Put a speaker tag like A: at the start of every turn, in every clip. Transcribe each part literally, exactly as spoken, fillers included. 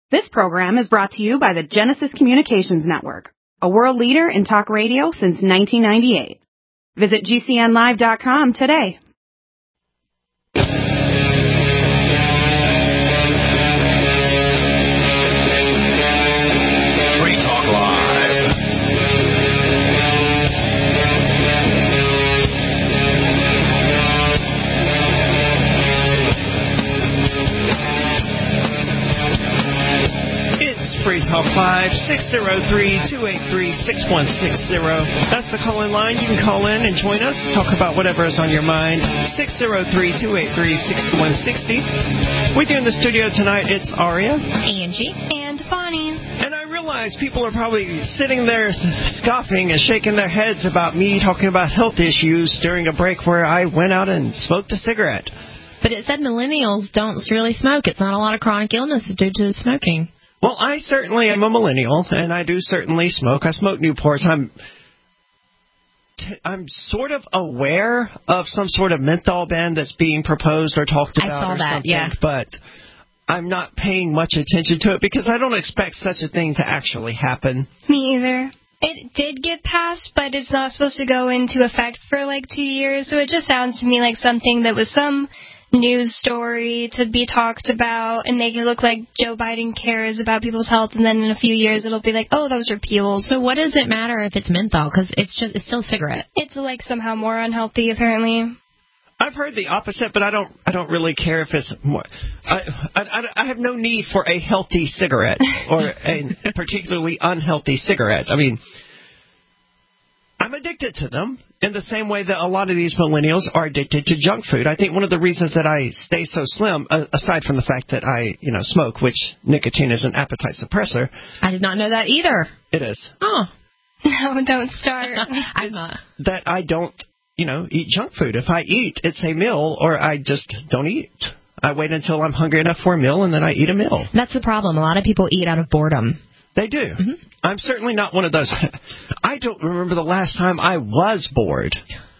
A: This program is brought to you by the Genesis Communications Network, a world leader in talk radio since nineteen ninety-eight. Visit G C N live dot com today.
B: Free Talk Live. It's Free Talk Live, six oh three, two eight three, six one six zero. That's the call-in line. You can call in and join us, talk about whatever is on your mind. six oh three, two eight three, six one six zero. With you in the studio tonight, it's Aria,
C: Angie, and Bonnie.
B: And I realize people are probably sitting there scoffing and shaking their heads about me talking about health issues during a break where I went out and smoked a cigarette.
C: But it said millennials don't really smoke. It's not a lot of chronic illnesses due to smoking.
B: Well, I certainly am a millennial, and I do certainly smoke. I smoke Newports. I'm t- I'm sort of aware of some sort of menthol ban that's being proposed or talked about
C: I saw
B: or
C: that,
B: something,
C: yeah.
B: But I'm not paying much attention to it because I don't expect such a thing to actually happen.
D: Me either. It did get passed, but it's not supposed to go into effect for like two years, so it just sounds to me like something that was some news story to be talked about and make it look like Joe Biden cares about people's health, and then in a few years it'll be like, oh, those repealed.
C: So what does it matter if it's menthol? Because it's just it's still a cigarette.
D: It's like somehow more unhealthy, apparently.
B: I've heard the opposite, but I don't. I don't really care if it's more. I, I, I have no need for a healthy cigarette or a particularly unhealthy cigarette. I mean, I'm addicted to them in the same way that a lot of these millennials are addicted to junk food. I think one of the reasons that I stay so slim, uh, aside from the fact that I, you know, smoke, which nicotine is an appetite suppressor.
C: I did not know that either.
B: It is.
C: Oh.
D: No, don't start.
C: I'm not.
B: That I don't, you know, eat junk food. If I eat, it's a meal, or I just don't eat. I wait until I'm hungry enough for a meal, and then I eat a meal. That's
C: the problem. A lot of people eat out of boredom.
B: They do. Mm-hmm. I'm certainly not one of those. I don't remember the last time I was bored.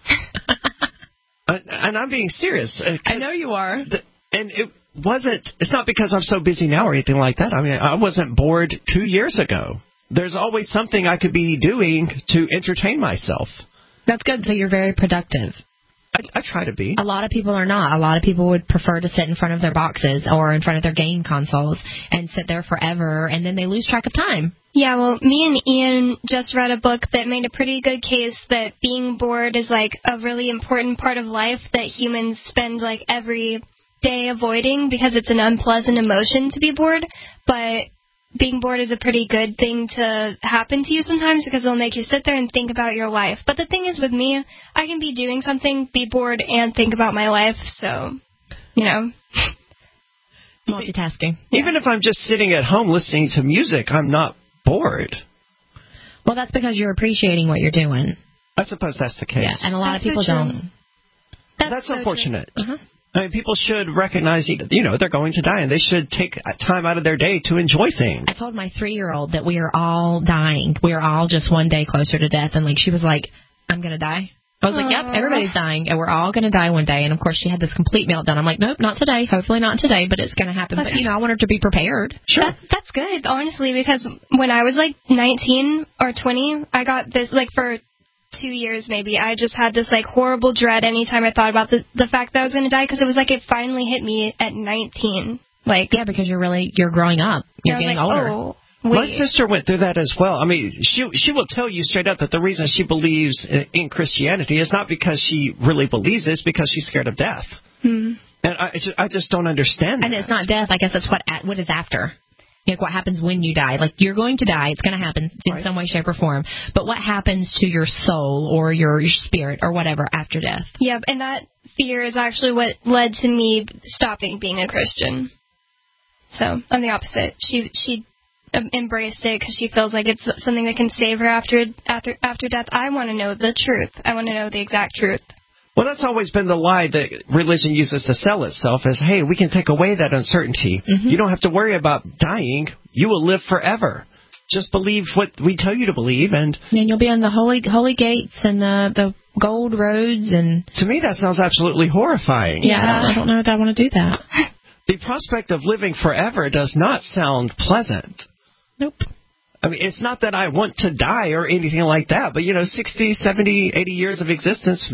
B: I, and I'm being serious.
C: I know you are.
B: The, and it wasn't, it's not because I'm so busy now or anything like that. I mean, I wasn't bored two years ago. There's always something I could be doing to entertain myself.
C: That's good. So you're very productive.
B: I, I try to be.
C: A lot of people are not. A lot of people would prefer to sit in front of their boxes or in front of their game consoles and sit there forever, and then they lose track of time.
D: Yeah, well, me and Ian just read a book that made a pretty good case that being bored is, like, a really important part of life that humans spend, like, every day avoiding because it's an unpleasant emotion to be bored, but being bored is a pretty good thing to happen to you sometimes because it'll make you sit there and think about your life. But the thing is with me, I can be doing something, be bored, and think about my life. So, you know.
C: Multitasking.
B: Even yeah. if I'm just sitting at home listening to music, I'm not bored.
C: Well, that's because you're appreciating what you're doing.
B: I suppose that's the case.
C: Yeah, and a lot
D: that's
C: of people
D: so
C: don't.
D: That's,
B: that's
D: so
B: unfortunate.
C: Uh-huh.
B: I mean, people should recognize, you know, they're going to die, and they should take time out of their day to enjoy things.
C: I told my three-year-old that we are all dying. We are all just one day closer to death. And, like, she was like, I'm going to die. I was Aww. like, yep, everybody's dying, and we're all going to die one day. And, of course, she had this complete meltdown. I'm like, nope, not today. Hopefully not today, but it's going to happen. But, you know, I want her to be prepared.
B: Sure.
D: That, that's good, honestly, because when I was, like, nineteen or twenty, I got this, like, for two years maybe, I just had this, like, horrible dread anytime I thought about the, the fact that I was going to die, because it was like it finally hit me at nineteen. Like,
C: yeah, because you're really, you're growing up. You're getting
D: like,
C: older.
D: Oh, wait.
B: My sister went through that as well. I mean, she she will tell you straight up that the reason she believes in, in Christianity is not because she really believes it, it's because she's scared of death.
D: Hmm.
B: And I just, I just don't understand
C: And
B: that.
C: it's not death. I guess that's what what is after. Like what happens when you die. Like, you're going to die. It's going to happen in right. some way, shape, or form. But what happens to your soul or your, your spirit or whatever after death?
D: Yeah, and that fear is actually what led to me stopping being a Christian. So, I'm the opposite. She she embraced it because she feels like it's something that can save her after after after death. I want to know the truth. I want to know the exact truth.
B: Well, that's always been the lie that religion uses to sell itself as, hey, we can take away that uncertainty. Mm-hmm. You don't have to worry about dying. You will live forever. Just believe what we tell you to believe. And
C: and you'll be on the holy holy gates and the, the gold roads. And
B: to me, that sounds absolutely horrifying.
C: Yeah, I don't know if I want to do that.
B: the prospect of living forever does not sound pleasant.
C: Nope.
B: I mean, it's not that I want to die or anything like that, but, you know, sixty, seventy, eighty years of existence...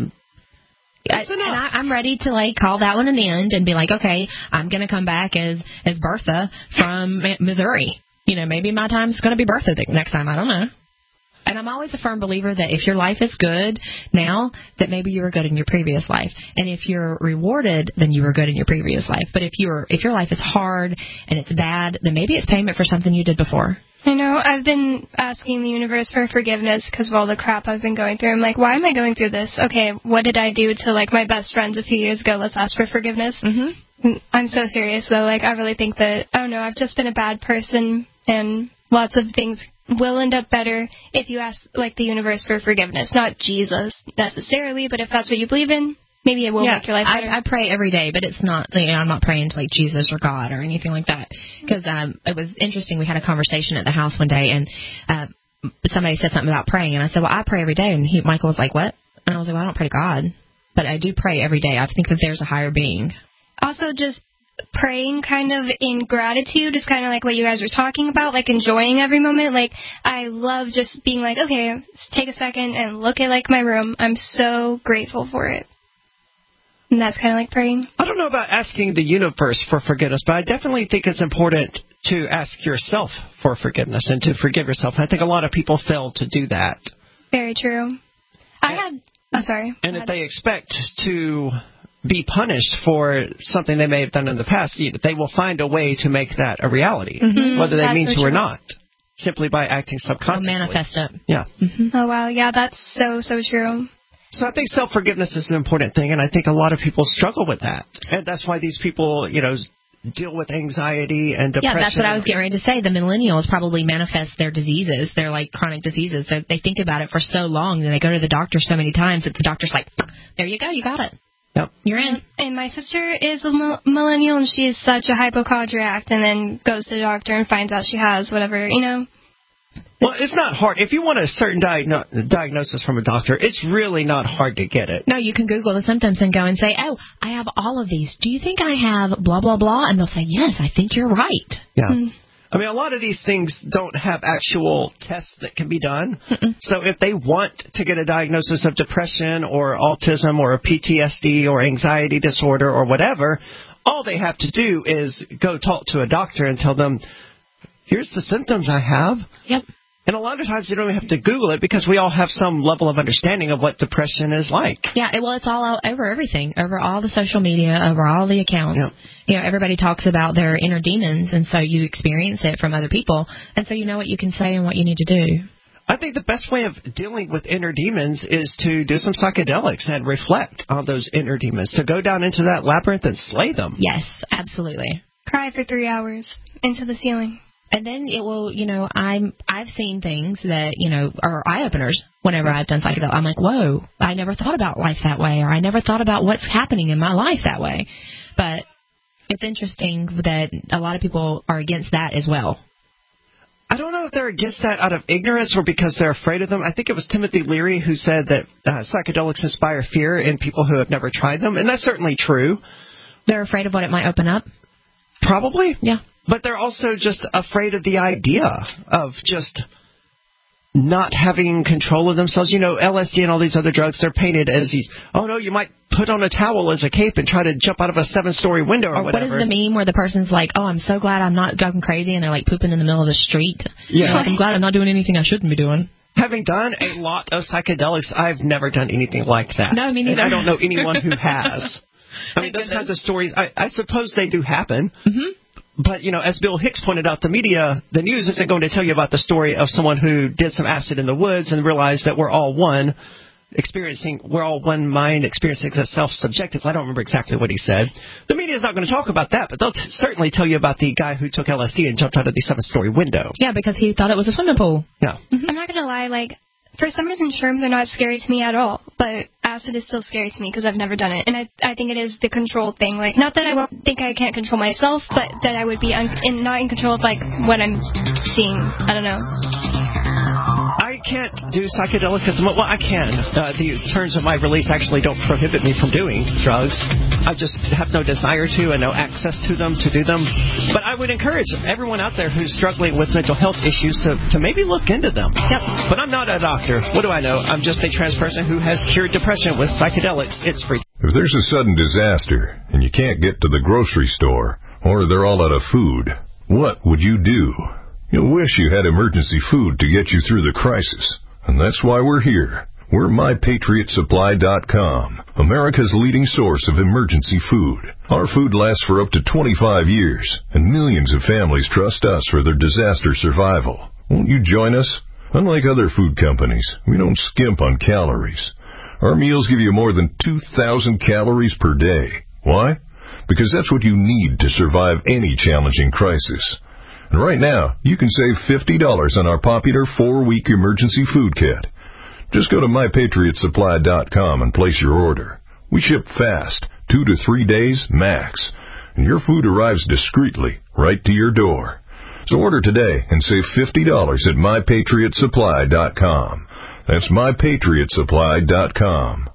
C: I, and I, I'm ready to like call that one an end and be like, okay, I'm going to come back as as Bertha from Missouri. You know, maybe my time's going to be Bertha the next time. I don't know. And I'm always a firm believer that if your life is good now, that maybe you were good in your previous life. And if you're rewarded, then you were good in your previous life. But if you're if your life is hard and it's bad, then maybe it's payment for something you did before.
D: I know. I've been asking the universe for forgiveness because of all the crap I've been going through. I'm like, why am I going through this? Okay, what did I do to, like, my best friends a few years ago? Let's ask for forgiveness. Mm-hmm. I'm so serious, though. Like, I really think that, I don't know, I've just been a bad person, and lots of things will end up better if you ask, like, the universe for forgiveness. Not Jesus, necessarily, but if that's what you believe in, maybe it will
C: yeah,
D: make your life better.
C: I, I pray every day, but it's not, you know, I'm not praying to like Jesus or God or anything like that. Because um, it was interesting. We had a conversation at the house one day, and uh, somebody said something about praying, and I said, well, I pray every day. And he, Michael was like, what? And I was like, well, I don't pray to God, but I do pray every day. I think that there's a higher being.
D: Also, just praying kind of in gratitude is kind of like what you guys were talking about, like enjoying every moment. Like, I love just being like, okay, take a second and look at, like, my room. I'm so grateful for it. And that's kind of like praying.
B: I don't know about asking the universe for forgiveness, but I definitely think it's important to ask yourself for forgiveness and to forgive yourself. I think a lot of people fail to do that.
D: Very true. I
B: and,
D: had... Oh, sorry.
B: And if they expect to be punished for something they may have done in the past, they will find a way to make that a reality, mm-hmm. whether they
D: that's
B: mean
D: so
B: to
D: true.
B: or not, simply by acting subconsciously.
C: Or manifest it.
B: Yeah.
C: Mm-hmm.
D: Oh, wow. Yeah, that's so, so true.
B: So I think self-forgiveness is an important thing, and I think a lot of people struggle with that. And that's why these people, you know, deal with anxiety and depression.
C: Yeah, that's what I was getting ready to say. The millennials probably manifest their diseases, their, like, chronic diseases. So they think about it for so long, and they go to the doctor so many times that the doctor's like, there you go, you got it.
B: Yep.
C: You're in.
D: And my sister is a millennial, and she is such a hypochondriac, and then goes to the doctor and finds out she has whatever, you know.
B: Well, it's not hard. If you want a certain diagno- diagnosis from a doctor, it's really not hard to get it.
C: No, you can Google the symptoms and go and say, oh, I have all of these. Do you think I have blah, blah, blah? And they'll say, yes, I think you're right.
B: Yeah. Mm. I mean, a lot of these things don't have actual tests that can be done. Mm-mm. So if they want to get a diagnosis of depression or autism or P T S D or anxiety disorder or whatever, all they have to do is go talk to a doctor and tell them, here's the symptoms I have.
C: Yep.
B: And a lot of times you don't even have to Google it because we all have some level of understanding of what depression is like.
C: Yeah, well, it's all out over everything, over all the social media, over all the accounts.
B: Yeah.
C: You know, everybody talks about their inner demons, and so you experience it from other people, and so you know what you can say and what you need to do.
B: I think the best way of dealing with inner demons is to do some psychedelics and reflect on those inner demons, to go down into that labyrinth and slay them.
C: Yes, absolutely.
D: Cry for three hours into the ceiling.
C: And then it will, you know, I'm, I've seen things that, you know, are eye-openers whenever I've done psychedelics. I'm like, whoa, I never thought about life that way, or I never thought about what's happening in my life that way. But it's interesting that a lot of people are against that as well.
B: I don't know if they're against that out of ignorance or because they're afraid of them. I think it was Timothy Leary who said that uh, psychedelics inspire fear in people who have never tried them, and that's certainly true.
C: They're afraid of what it might open up?
B: Probably.
C: Yeah.
B: But they're also just afraid of the idea of just not having control of themselves. You know, L S D and all these other drugs, they're painted as these, oh, no, you might put on a towel as a cape and try to jump out of a seven-story window or,
C: or
B: whatever.
C: What is the meme where the person's like, oh, I'm so glad I'm not going crazy, and they're like pooping in the middle of the street?
B: Yeah.
C: Like, I'm glad I'm not doing anything I shouldn't be doing.
B: Having done a lot of psychedelics, I've never done anything like that.
C: No, me neither.
B: And I don't know anyone who has. I mean, those kinds of stories, I, I suppose they do happen. Mm-hmm. But, you know, as Bill Hicks pointed out, the media, the news isn't going to tell you about the story of someone who did some acid in the woods and realized that we're all one, experiencing, we're all one mind, experiencing itself subjectively. I don't remember exactly what he said. The media is not going to talk about that, but they'll t- certainly tell you about the guy who took L S D and jumped out of the seven-story window.
C: Yeah, because he thought it was a swimming pool.
B: Yeah.
D: Mm-hmm. I'm not going to lie, like, for some reason, shrooms are not scary to me at all, but acid is still scary to me because I've never done it, and I I think it is the control thing. Like, not that I won't think I can't control myself, but that I would be un- in, not in control of, like, what I'm seeing. I don't know.
B: I can't do psychedelics at the moment. Well, I can. Uh, the terms of my release actually don't prohibit me from doing drugs. I just have no desire to and no access to them to do them. But I would encourage everyone out there who's struggling with mental health issues to, to maybe look into them. Yep. But I'm not a doctor. What do I know? I'm just a trans person who has cured depression with psychedelics. It's free.
E: If there's a sudden disaster and you can't get to the grocery store or they're all out of food, what would you do? You'll wish you had emergency food to get you through the crisis. And that's why we're here. We're my patriot supply dot com, America's leading source of emergency food. Our food lasts for up to twenty-five years, and millions of families trust us for their disaster survival. Won't you join us? Unlike other food companies, we don't skimp on calories. Our meals give you more than two thousand calories per day. Why? Because that's what you need to survive any challenging crisis. And right now, you can save fifty dollars on our popular four-week emergency food kit. Just go to my patriot supply dot com and place your order. We ship fast, two to three days max, and your food arrives discreetly right to your door. So order today and save fifty dollars at my patriot supply dot com. That's my patriot supply dot com.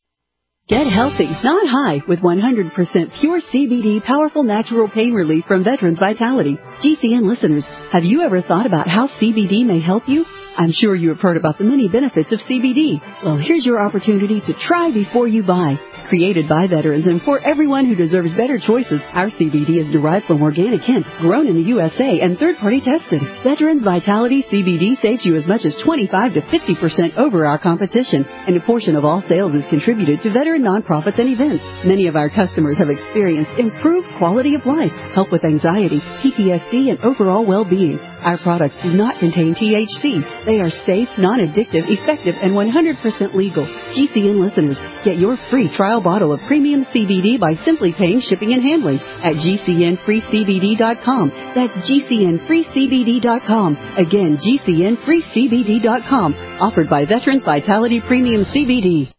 F: Get healthy, not high, with one hundred percent pure C B D powerful natural pain relief from Veterans Vitality. G C N listeners, have you ever thought about how C B D may help you? I'm sure you have heard about the many benefits of C B D. Well, here's your opportunity to try before you buy. Created by veterans and for everyone who deserves better choices, our C B D is derived from organic hemp, grown in the U S A, and third-party tested. Veterans Vitality C B D saves you as much as twenty-five to fifty percent over our competition, and a portion of all sales is contributed to veteran nonprofits and events. Many of our customers have experienced improved quality of life, help with anxiety, P T S D, and overall well-being. Our products do not contain T H C. They are safe, non-addictive, effective, and one hundred percent legal. G C N listeners, get your free trial bottle of premium C B D by simply paying shipping and handling at G C N free C B D dot com. That's G C N free C B D dot com. Again, G C N free C B D dot com. Offered by Veterans Vitality Premium C B D.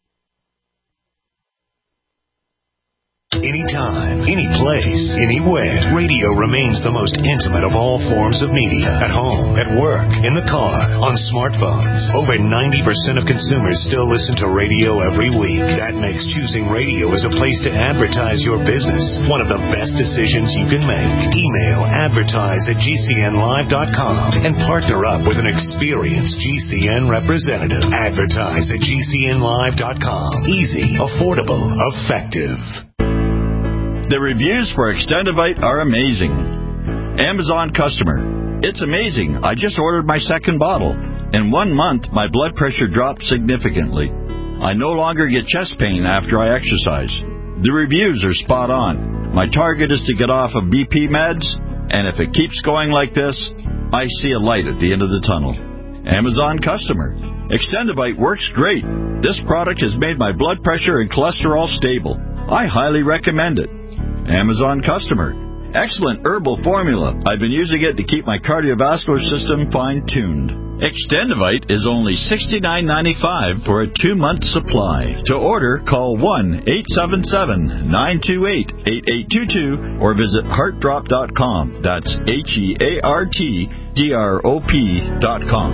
G: Anytime, any place, anywhere. Radio remains the most intimate of all forms of media. At home, at work, in the car, on smartphones. Over ninety percent of consumers still listen to radio every week. That makes choosing radio as a place to advertise your business one of the best decisions you can make. Email advertise at G C N live dot com and partner up with an experienced G C N representative. Advertise at G C N live dot com. Easy, affordable, effective.
H: The reviews for Extendivite are amazing. Amazon customer. It's amazing. I just ordered my second bottle. In one month, my blood pressure dropped significantly. I no longer get chest pain after I exercise. The reviews are spot on. My target is to get off of B P meds, and if it keeps going like this, I see a light at the end of the tunnel. Amazon customer. Extendivite works great. This product has made my blood pressure and cholesterol stable. I highly recommend it. Amazon customer. Excellent herbal formula. I've been using it to keep my cardiovascular system fine-tuned. Extendivite is only sixty-nine ninety-five for a two-month supply. To order, call one eight seven seven, nine two eight, eight eight two two or visit heart drop dot com. That's H E A R T D R O P dot com.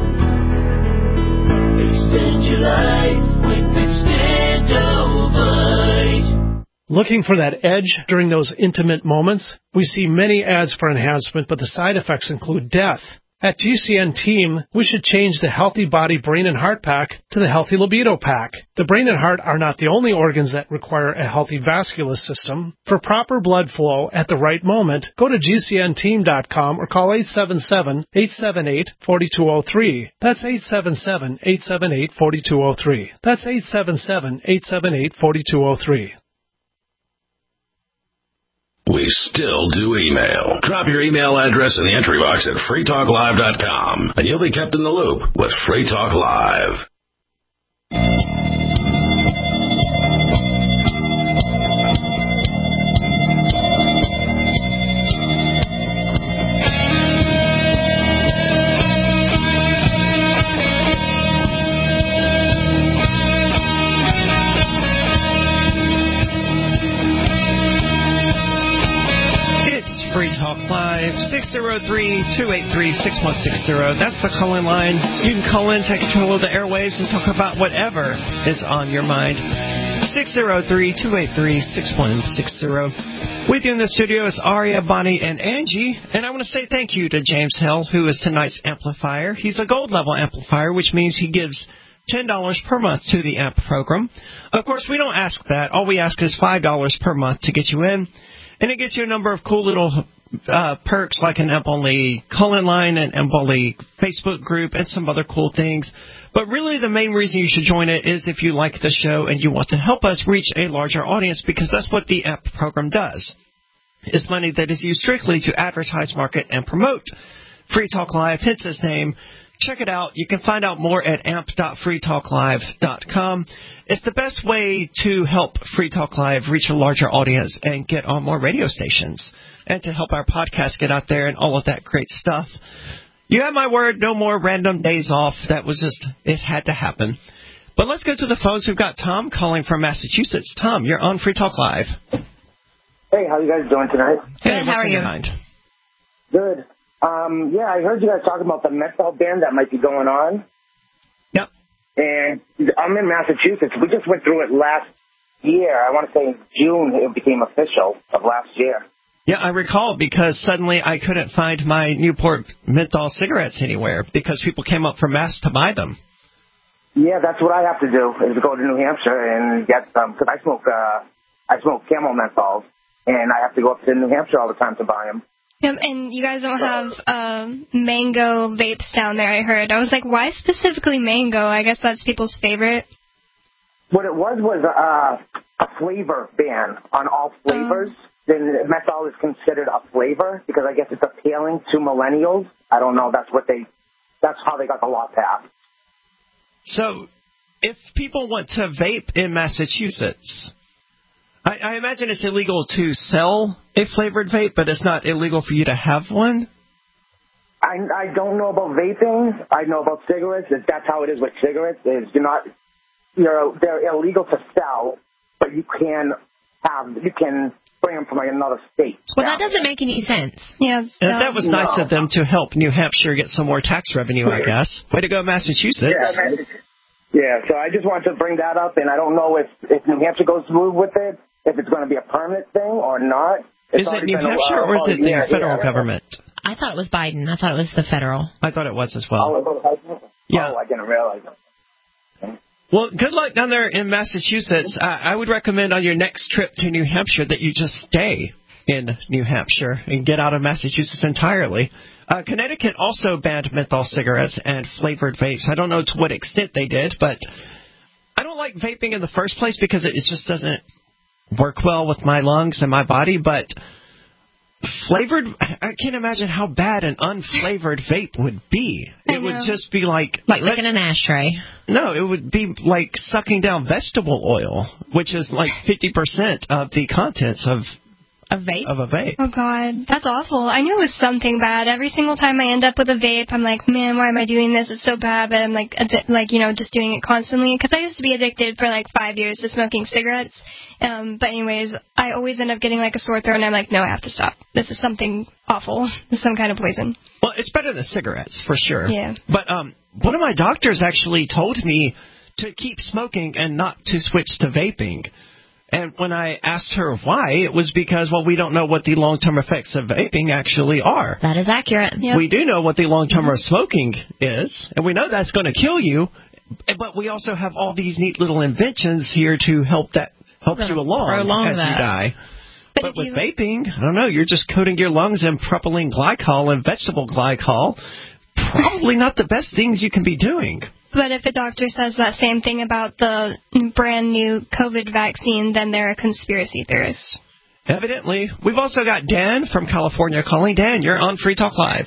I: Extend your life with Extendivite.
J: Looking for that edge during those intimate moments? We see many ads for enhancement, but the side effects include death. At G C N Team, we should change the Healthy Body Brain and Heart Pack to the Healthy Libido Pack. The brain and heart are not the only organs that require a healthy vascular system. For proper blood flow at the right moment, go to G C N team dot com or call eight seven seven, eight seven eight, four two zero three. That's eight seven seven, eight seven eight, four two zero three. That's eight seven seven, eight seven eight, four two zero three.
K: We still do email. Drop your email address in the entry box at free talk live dot com, and you'll be kept in the loop with Free Talk Live.
B: Free Talk Live, six oh three, two eight three, six one six zero. That's the call-in line. You can call in, take control of the airwaves, and talk about whatever is on your mind. six zero three, two eight three, six one six zero. With you in the studio is Aria, Bonnie, and Angie. And I want to say thank you to James Hell, who is tonight's amplifier. He's a gold level amplifier, which means he gives ten dollars per month to the AMP program. Of course, we don't ask that. All we ask is five dollars per month to get you in. And it gets you a number of cool little uh, perks like an AMP-only call-in line, an AMP-only Facebook group, and some other cool things. But really the main reason you should join it is if you like the show and you want to help us reach a larger audience, because that's what the AMP program does. It's money that is used strictly to advertise, market, and promote Free Talk Live, hence its name. Check it out. You can find out more at amp dot free talk live dot com. It's the best way to help Free Talk Live reach a larger audience and get on more radio stations, and to help our podcast get out there and all of that great stuff. You have my word, no more random days off. That was just, it had to happen. But let's go to the phones. We've got Tom calling from Massachusetts. Tom, you're on Free Talk Live.
L: Hey, how you guys doing tonight?
B: Hey,
C: Good,
B: what's
C: how are
B: on
C: you?
B: your mind?
L: Good. Um, yeah, I heard you guys talking about the menthol ban that might be going on.
B: Yep.
L: And I'm in Massachusetts. We just went through it last year. I want to say in June it became official of last year.
B: Yeah, I recall, because suddenly I couldn't find my Newport menthol cigarettes anywhere because people came up from Mass to buy them.
L: Yeah, that's what I have to do, is go to New Hampshire and get some, because I smoke, uh, I smoke Camel menthols, and I have to go up to New Hampshire all the time to buy them.
D: Yep, and you guys don't have um, mango vapes down there, I heard. I was like, why specifically mango? I guess that's people's favorite.
L: What it was was uh, a flavor ban on all flavors. Um. Then menthol is considered a flavor because I guess it's appealing to millennials. I don't know. That's what they, that's how they got the law passed.
B: So if people want to vape in Massachusetts, I, I imagine it's illegal to sell a flavored vape, but it's not illegal for you to have one?
L: I, I don't know about vaping. I know about cigarettes. That's how it is with cigarettes. Is you're not, you're, they're illegal to sell, but you can have, you can bring them from like another state.
C: Well, that doesn't make any sense.
D: Yeah, so.
B: That was nice no. of them to help New Hampshire get some more tax revenue, I guess. Way to go, Massachusetts.
L: Yeah, yeah, so I just wanted to bring that up, and I don't know if, if New Hampshire goes through with it, if it's going to be a permanent thing or not. It's
B: is it New Hampshire or is it the yeah, federal yeah, government?
C: I thought it was Biden. I thought it was the federal.
B: I thought it was as well.
L: Oh,
B: yeah.
L: oh I didn't realize that.
B: Well, good luck down there in Massachusetts. Uh, I would recommend on your next trip to New Hampshire that you just stay in New Hampshire and get out of Massachusetts entirely. Uh, Connecticut also banned menthol cigarettes and flavored vapes. I don't know to what extent they did, but I don't like vaping in the first place because it, it just doesn't work well with my lungs and my body, but flavored, I can't imagine how bad an unflavored vape would be. It would just be like...
C: Like licking an ashtray.
B: No, it would be like sucking down vegetable oil, which is like fifty percent of the contents of...
C: A vape?
B: Of a vape.
D: Oh, God. That's awful. I knew it was something bad. Every single time I end up with a vape, I'm like, man, why am I doing this? It's so bad. But I'm like, addi- like you know, just doing it constantly. Because I used to be addicted for like five years to smoking cigarettes. Um, but anyways, I always end up getting like a sore throat, and I'm like, no, I have to stop. This is something awful. This is some kind of poison.
B: Well, it's better than cigarettes, for sure.
D: Yeah.
B: But um, one of my doctors actually told me to keep smoking and not to switch to vaping. And when I asked her why, it was because, well, we don't know what the long-term effects of vaping actually are.
C: That is accurate.
B: Yep. We do know what the long-term of smoking is, and we know that's going to kill you, but we also have all these neat little inventions here to help that help you along as
C: that.
B: you die.
D: But,
B: but with
D: you...
B: vaping, I don't know, you're just coating your lungs in propylene glycol and vegetable glycol. Probably not the best things you can be doing.
D: But if a doctor says that same thing about the brand new COVID vaccine, then they're a conspiracy theorist.
B: Evidently. We've also got Dan from California calling. Dan, you're on Free Talk Live.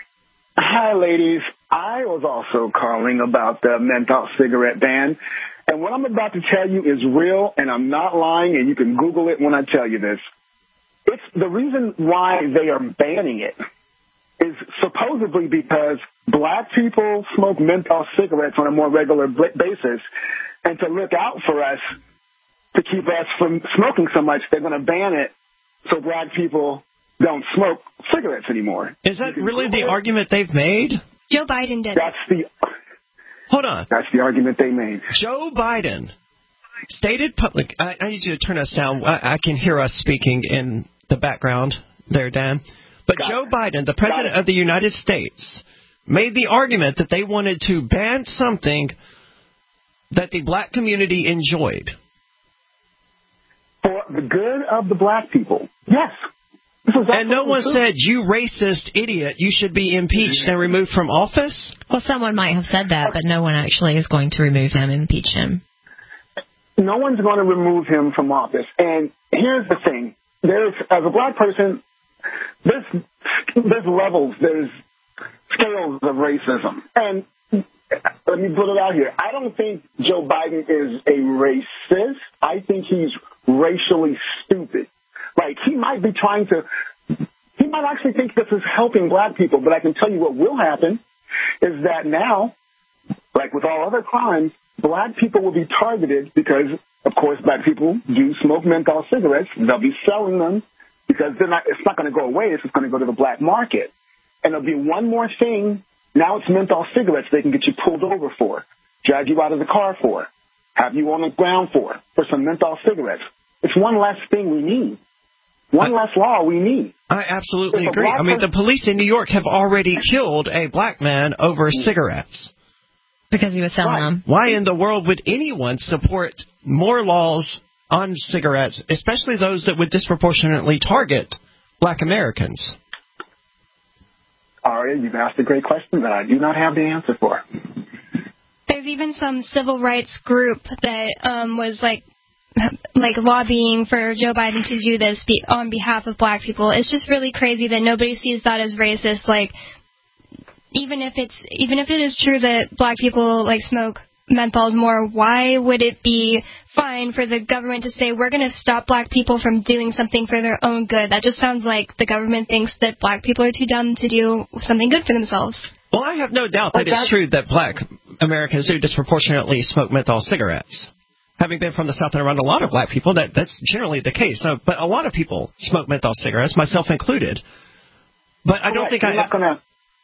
M: Hi, ladies. I was also calling about the menthol cigarette ban. And what I'm about to tell you is real, and I'm not lying, and you can Google it when I tell you this. It's the reason why they are banning it is supposedly because black people smoke menthol cigarettes on a more regular basis, and to look out for us, to keep us from smoking so much, they're going to ban it so black people don't smoke cigarettes anymore.
B: Is that really the argument they've made?
D: Joe Biden did.
M: That's the...
B: Hold on.
M: That's the argument they made.
B: Joe Biden stated public. I, I need you to turn us down. I, I can hear us speaking in the background there, Dan. But Got Joe it. Biden, the President of the United States, made the argument that they wanted to ban something that the black community enjoyed.
M: For the good of the black people, yes.
B: And no one true. said, you racist idiot, you should be impeached and removed from office?
C: Well, someone might have said that, but no one actually is going to remove him and impeach him.
M: No one's going to remove him from office. And here's the thing. There's, as a black person, there's, there's levels, there's scales of racism. And let me put it out here. I don't think Joe Biden is a racist. I think he's racially stupid. Like, he might be trying to, he might actually think this is helping black people, but I can tell you what will happen is that now, like with all other crimes, black people will be targeted because, of course, black people do smoke menthol cigarettes. They'll be selling them because they're not, it's not going to go away. It's just going to go to the black market. And there'll be one more thing. Now it's menthol cigarettes they can get you pulled over for, drag you out of the car for, have you on the ground for, for some menthol cigarettes. It's one less thing we need. One less law we need.
B: I absolutely agree. I mean, the police in New York have already killed a black man over cigarettes.
C: Because he was selling right. them.
B: Why in the world would anyone support more laws on cigarettes, especially those that would disproportionately target black Americans?
M: Aria, you've asked a great question that I do not have the answer for.
D: There's even some civil rights group that um, was like like lobbying for Joe Biden to do this be- on behalf of black people. It's just really crazy that nobody sees that as racist. Like, even if it's even if it is true that black people like smoke menthols more, why would it be fine for the government to say we're going to stop black people from doing something for their own good? That just sounds like the government thinks that black people are too dumb to do something good for themselves.
B: Well, I have no doubt that it's true that black Americans do disproportionately smoke menthol cigarettes. Having been from the South and around a lot of black people, that, that's generally the case. So, but a lot of people smoke menthol cigarettes, myself included. But I don't think
M: you're
B: I...
M: Not gonna,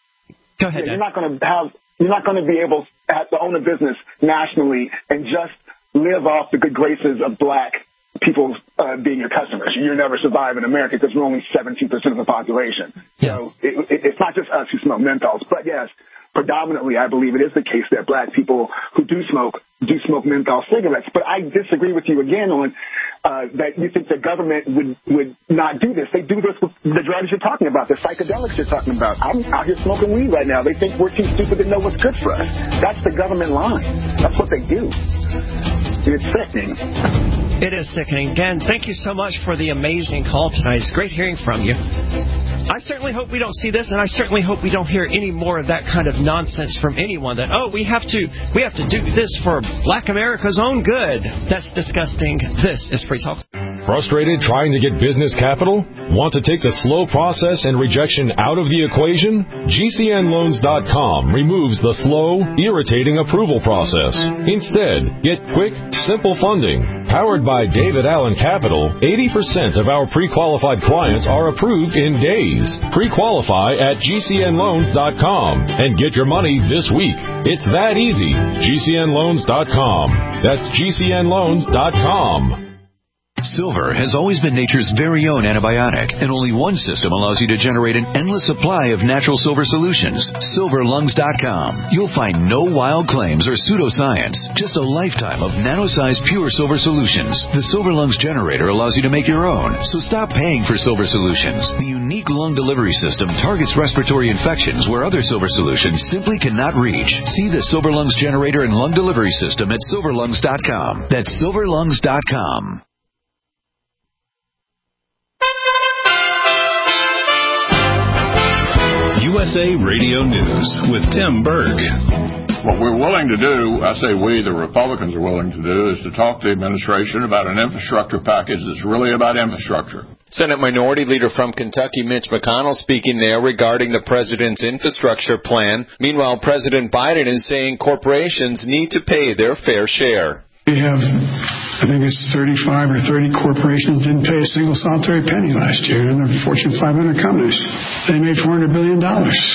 B: Go ahead,
M: yeah, You're not going to have... You're not going to be able to own a business nationally and just live off the good graces of black people uh, being your customers. You'll never survive in America because we're only seventeen percent of the population.
B: Yeah.
M: So it, it, it's not just us who smoke menthols. But, yes, predominantly I believe it is the case that black people who do smoke do smoke menthol cigarettes. But I disagree with you again on uh, that you think the government would, would not do this. They do this with the drugs you're talking about, the psychedelics you're talking about. I'm out here smoking weed right now. They think we're too stupid to know what's good for us. That's the government line. That's what they do. It's sickening.
B: It is sickening. Dan, thank you so much for the amazing call tonight. It's great hearing from you. I certainly hope we don't see this, and I certainly hope we don't hear any more of that kind of nonsense from anyone that, oh, we have to we have to do this for black America's own good. That's disgusting. This is Free Talk.
N: Frustrated trying to get business capital? Want to take the slow process and rejection out of the equation? G C N loans dot com removes the slow, irritating approval process. Instead, get quick, simple funding. Powered by David Allen Capital, eighty percent of our pre-qualified clients are approved in days. Pre-qualify at G C N loans dot com and get your money this week. It's that easy. G C N loans dot com. That's G C N loans dot com.
O: Silver has always been nature's very own antibiotic, and only one system allows you to generate an endless supply of natural silver solutions. Silver Lungs dot com. You'll find no wild claims or pseudoscience, just a lifetime of nano-sized pure silver solutions. The Silver Lungs generator allows you to make your own, so stop paying for silver solutions. The unique lung delivery system targets respiratory infections where other silver solutions simply cannot reach. See the Silver Lungs generator and lung delivery system at Silver Lungs dot com. That's Silver Lungs dot com.
P: U S A Radio News with Tim Berg.
Q: What we're willing to do, I say we, the Republicans are willing to do, is to talk to the administration about an infrastructure package that's really about infrastructure.
R: Senate Minority Leader from Kentucky, Mitch McConnell, speaking there regarding the president's infrastructure plan. Meanwhile, President Biden is saying corporations need to pay their fair share.
S: We have, I think it's thirty-five or thirty corporations didn't pay a single solitary penny last year, and they're Fortune five hundred companies. They made four hundred billion dollars.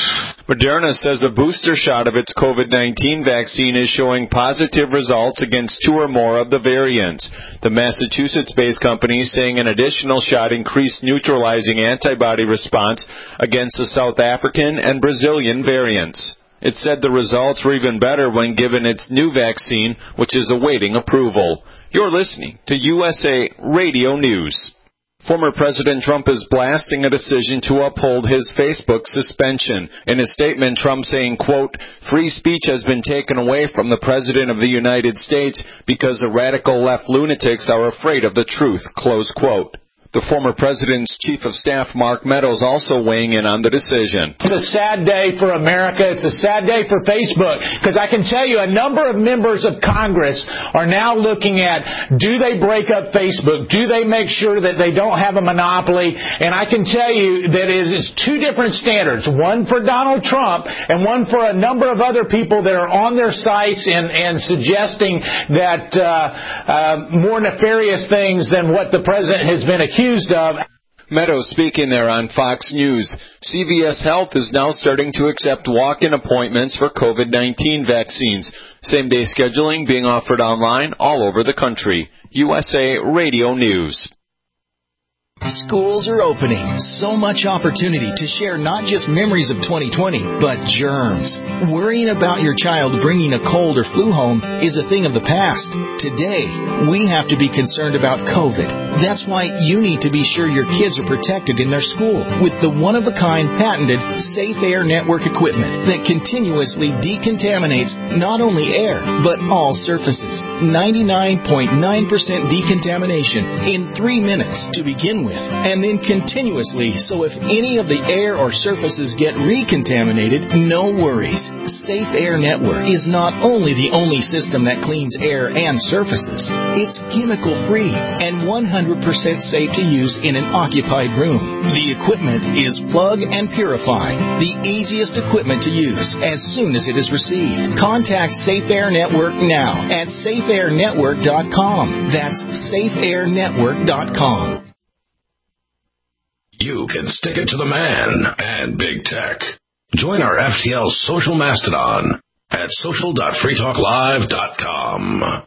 R: Moderna says a booster shot of its COVID nineteen vaccine is showing positive results against two or more of the variants. The Massachusetts-based company is saying an additional shot increased neutralizing antibody response against the South African and Brazilian variants. It said the results were even better when given its new vaccine, which is awaiting approval. You're listening to U S A Radio News. Former President Trump is blasting a decision to uphold his Facebook suspension. In a statement, Trump saying, quote, "Free speech has been taken away from the President of the United States because the radical left lunatics are afraid of the truth," close quote. The former president's chief of staff, Mark Meadows, also weighing in on the decision.
T: It's a sad day for America. It's a sad day for Facebook, because I can tell you a number of members of Congress are now looking at, do they break up Facebook? Do they make sure that they don't have a monopoly? And I can tell you that it is two different standards, one for Donald Trump and one for a number of other people that are on their sites and, and suggesting that uh, uh, more nefarious things than what the president has been accused of.
R: Meadows speaking there on Fox News. C V S Health is now starting to accept walk-in appointments for COVID nineteen vaccines. Same-day scheduling being offered online all over the country. U S A Radio News.
U: Schools are opening. So much opportunity to share not just memories of twenty twenty, but germs. Worrying about your child bringing a cold or flu home is a thing of the past. Today, we have to be concerned about COVID. That's why you need to be sure your kids are protected in their school with the one-of-a-kind patented Safe Air Network equipment that continuously decontaminates not only air, but all surfaces. ninety-nine point nine percent decontamination in three minutes to begin with, and then continuously, so if any of the air or surfaces get recontaminated, no worries. Safe Air Network is not only the only system that cleans air and surfaces, it's chemical-free and one hundred percent safe to use in an occupied room. The equipment is plug and purify, the easiest equipment to use as soon as it is received. Contact Safe Air Network now at safe air network dot com. That's safe air network dot com.
K: You can stick it to the man and big tech. Join our F T L social mastodon at social dot free talk live dot com.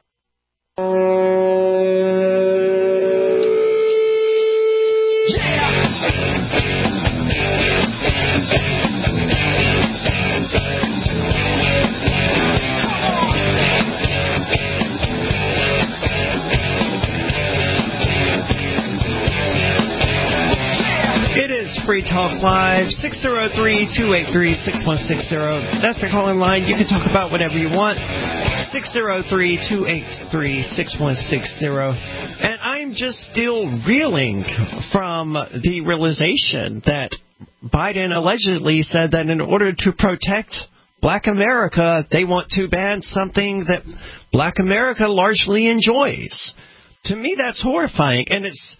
B: Free Talk Live, six oh three, two eight three, six one six oh. That's the call-in line. You can talk about whatever you want. six oh three, two eight three, six one six oh. And I'm just still reeling from the realization that Biden allegedly said that in order to protect Black America, they want to ban something that Black America largely enjoys. To me, that's horrifying, and it's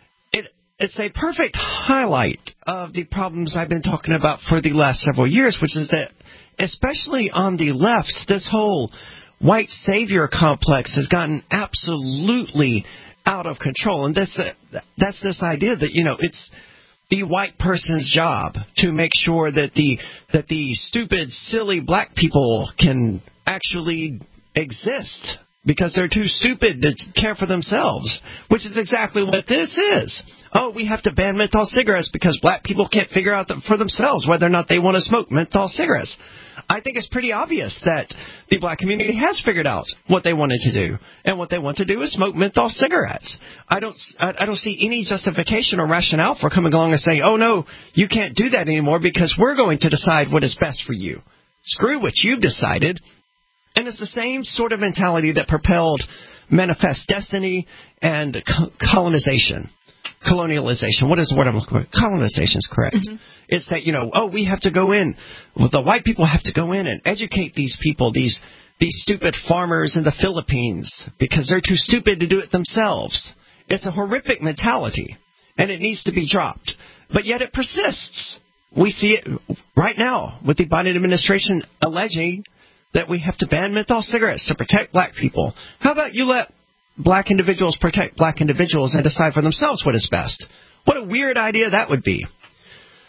B: It's a perfect highlight of the problems I've been talking about for the last several years, which is that, especially on the left, this whole white savior complex has gotten absolutely out of control. And this, uh, that's this idea that, you know, it's the white person's job to make sure that the that the stupid, silly black people can actually exist because they're too stupid to care for themselves, which is exactly what this is. Oh, we have to ban menthol cigarettes because black people can't figure out for themselves whether or not they want to smoke menthol cigarettes. I think it's pretty obvious that the black community has figured out what they wanted to do, and what they want to do is smoke menthol cigarettes. I don't, I don't see any justification or rationale for coming along and saying, oh, no, you can't do that anymore because we're going to decide what is best for you. Screw what you've decided. And it's the same sort of mentality that propelled Manifest Destiny and colonization. Colonialization. What is the word I'm looking for? Colonization is correct. Mm-hmm. It's that, you know, oh, we have to go in. Well, the white people have to go in and educate these people, these these stupid farmers in the Philippines, because they're too stupid to do it themselves. It's a horrific mentality, and it needs to be dropped. But yet it persists. We see it right now with the Biden administration alleging that we have to ban menthol cigarettes to protect black people. How about you let black individuals protect black individuals and decide for themselves what is best? What a weird idea that would be.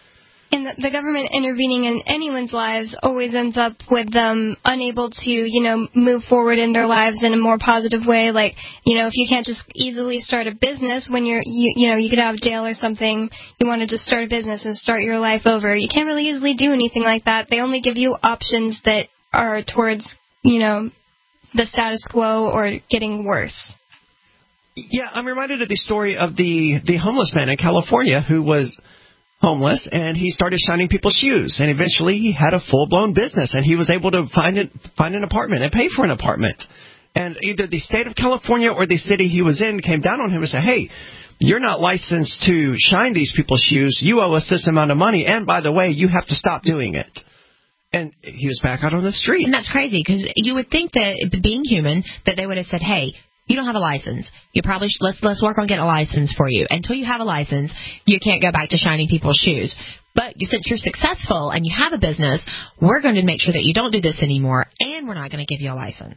D: And the, the government intervening in anyone's lives always ends up with them unable to, you know, move forward in their lives in a more positive way. Like, you know, if you can't just easily start a business when you're, you, you know, you get out of jail or something, you want to just start a business and start your life over. You can't really easily do anything like that. They only give you options that are towards, you know, the status quo or getting worse.
B: Yeah, I'm reminded of the story of the, the homeless man in California who was homeless, and he started shining people's shoes, and eventually he had a full-blown business, and he was able to find it, find an apartment and pay for an apartment. And either the state of California or the city he was in came down on him and said, hey, you're not licensed to shine these people's shoes. You owe us this amount of money, and by the way, you have to stop doing it. And he was back out on the street.
C: And that's crazy, because you would think that, being human, that they would have said, hey, you don't have a license. You probably should, let's let's work on getting a license for you. Until you have a license, you can't go back to shining people's shoes. But you, since you're successful and you have a business, we're going to make sure that you don't do this anymore, and we're not going to give you a license.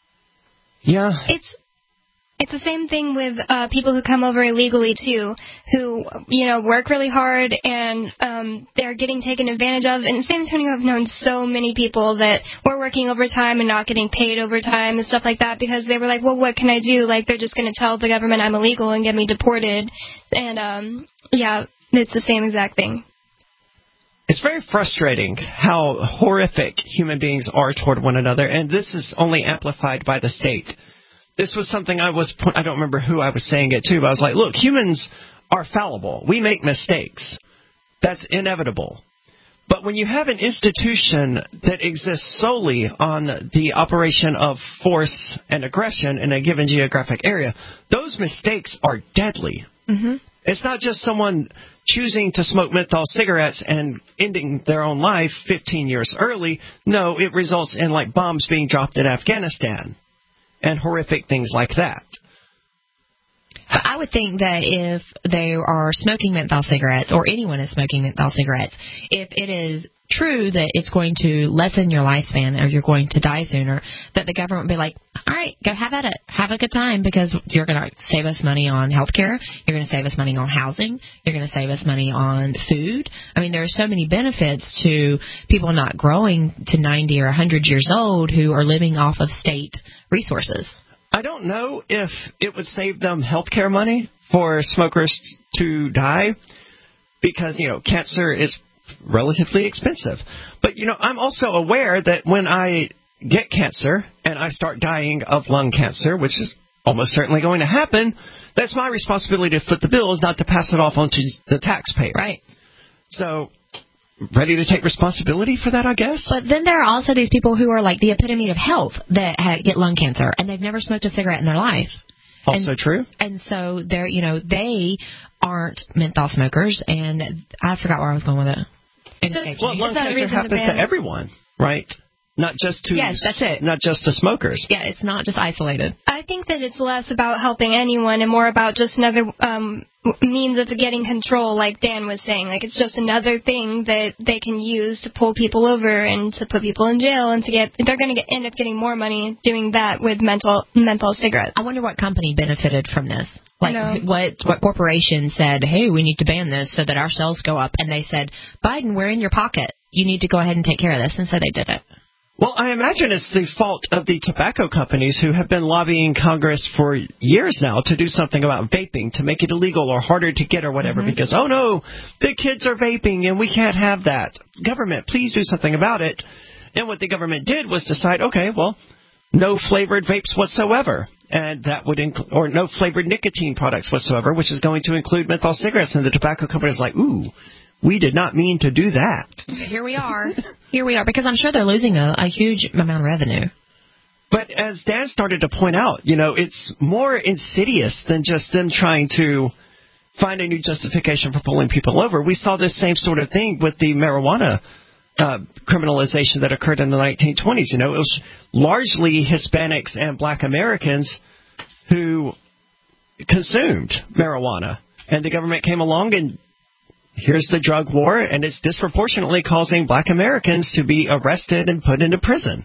B: Yeah.
D: It's It's the same thing with uh, people who come over illegally, too, who, you know, work really hard and um, they're getting taken advantage of. And in San Antonio, I've known so many people that were working overtime and not getting paid overtime and stuff like that because they were like, well, what can I do? Like, they're just going to tell the government I'm illegal and get me deported. And, um, yeah, it's the same exact thing.
B: It's very frustrating how horrific human beings are toward one another, and this is only amplified by the state. This was something I was, I don't remember who I was saying it to, but I was like, look, humans are fallible. We make mistakes. That's inevitable. But when you have an institution that exists solely on the operation of force and aggression in a given geographic area, those mistakes are deadly.
C: Mm-hmm.
B: It's not just someone choosing to smoke menthol cigarettes and ending their own life fifteen years early. No, it results in like bombs being dropped in Afghanistan and horrific things like that.
C: But I would think that if they are smoking menthol cigarettes, or anyone is smoking menthol cigarettes, if it is true that it's going to lessen your lifespan or you're going to die sooner, that the government would be like, all right, go have at it. Have a good time, because you're going to save us money on health care. You're going to save us money on housing. You're going to save us money on food. I mean, there are so many benefits to people not growing to ninety or one hundred years old who are living off of state resources.
B: I don't know if it would save them health care money for smokers to die, because, you know, cancer is relatively expensive. But, you know, I'm also aware that when I get cancer and I start dying of lung cancer, which is almost certainly going to happen, that's my responsibility to foot the bill, is not to pass it off onto the taxpayer.
C: Right.
B: So, ready to take responsibility for that, I guess?
C: But then there are also these people who are like the epitome of health that ha- get lung cancer, and they've never smoked a cigarette in their life.
B: Also
C: and,
B: true.
C: And so they're, you know, they aren't menthol smokers, and I forgot where I was going with it. it
B: so, well, lung cancer happens to everyone, right? Not just to
C: yes, that's it.
B: Not just to smokers.
C: Yeah, it's not just isolated.
D: I think that it's less about helping anyone and more about just another um, means of getting control, like Dan was saying. Like, it's just another thing that they can use to pull people over and to put people in jail, and to get they're going to end up getting more money doing that with menthol menthol cigarettes.
C: I wonder what company benefited from this. Like, what what corporation said, hey, we need to ban this so that our sales go up, and they said, Biden, we're in your pocket. You need to go ahead and take care of this, and so they did it.
B: Well, I imagine it's the fault of the tobacco companies who have been lobbying Congress for years now to do something about vaping, to make it illegal or harder to get or whatever, mm-hmm. because, oh, no, the kids are vaping and we can't have that. Government, please do something about it. And what the government did was decide, okay, well, no flavored vapes whatsoever, and that would include, or no flavored nicotine products whatsoever, which is going to include menthol cigarettes. And the tobacco companies are like, ooh, we did not mean to do that.
C: Here we are. Here we are, because I'm sure they're losing a, a huge amount of revenue.
B: But as Dan started to point out, you know, it's more insidious than just them trying to find a new justification for pulling people over. We saw this same sort of thing with the marijuana uh, criminalization that occurred in the nineteen twenties. You know, it was largely Hispanics and Black Americans who consumed marijuana. And the government came along and here's the drug war, and it's disproportionately causing Black Americans to be arrested and put into prison.